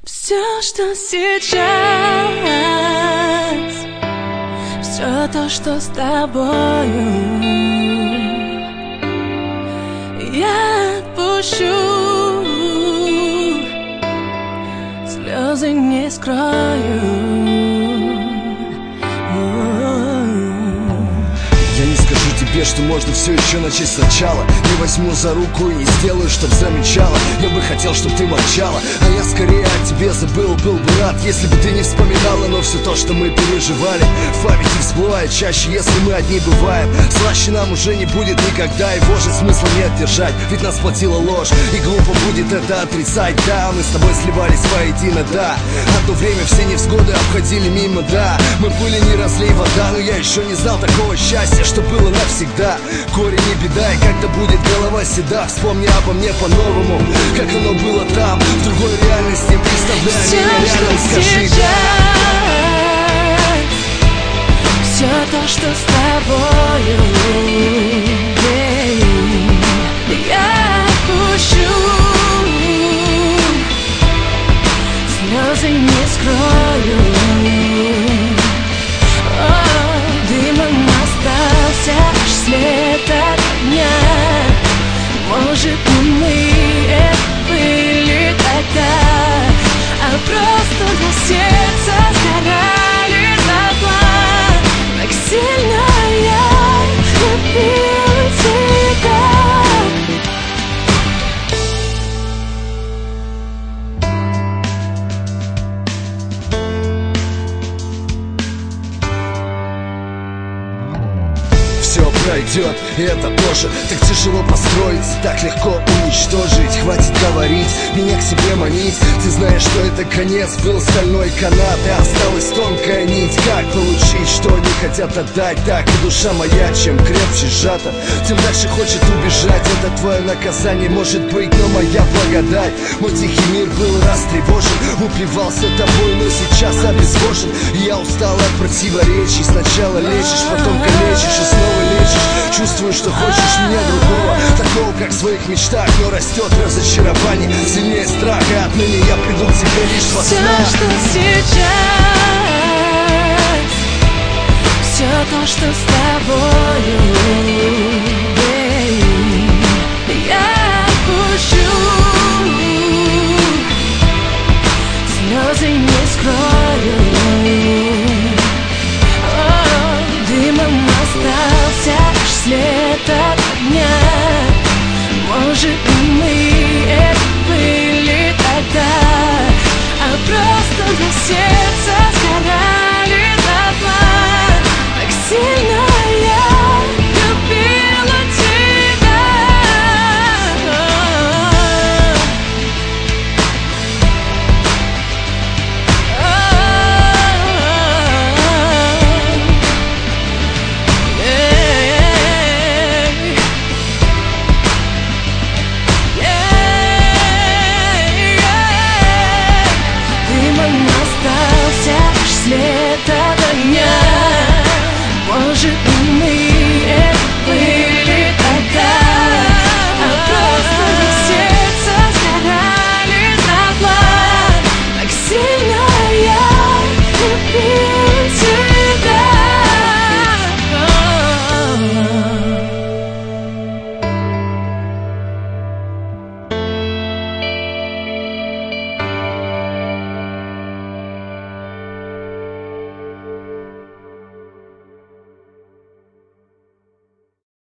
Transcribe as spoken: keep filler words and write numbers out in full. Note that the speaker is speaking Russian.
Все, что сейчас, все то, что с тобою, я отпущу, слезы не скрою. Я не скажу тебе, что можно все еще начать сначала. Не возьму за руку и не сделаю, чтоб замечала. Я бы хотел, чтоб ты молчала, а я скорее о тебе забыл. Был бы рад, если бы ты не вспоминала. Но все то, что мы переживали, в памяти всплывает чаще, если мы одни бываем. Слаще нам уже не будет никогда, его же смысла нет держать, ведь нас платила ложь, и глупо будет это отрицать. Да, мы с тобой сливались воедино, да. Одно время все невзгоды обходили мимо, да. Мы были не разлей вода, но я еще не знал такого счастья, что было навсегда. Горе не беда, и когда будет голова седа, вспомни обо мне по-новому, как оно было там, в другой реальности. Представляй Все, меня рядом, что скажи сейчас, все то, что с тобою, я отпущу, слезы не скрою. Дымом остался лишь след от огня. Может, не мы это были тогда, а просто для сердца сгорали дотла. Так сильно я любила тебя. Все пройдет, и это тоже. Так тяжело построить, так легко уничтожить. Хватит говорить, меня к себе манить. Ты знаешь, что это конец, был стальной канат, и осталась тонкая нить. Как получить, что они хотят отдать? Так и душа моя, чем крепче сжата, тем дальше хочет убежать. Это твое наказание, может быть, но моя благодать. Мой тихий мир был растревожен, упивался тобой, но сейчас обезвожен. И я устал от противоречий. Сначала лечишь, потом калечишь и снова лечишь. Чувствую, что хочешь меня другого, такого, как в своих мечтах, но растет разочарование, сильнее страха. Отныне я приду к тебе лишь во снах. Все, что сейчас, все то, что с тобою, я отпущу, слезы не скрою. Дымом остался лишь след от огня. Может, мы это были тогда, а просто для сердца сгорали дотла. Так сильно я любила тебя. Дымом остался лишь след от огня.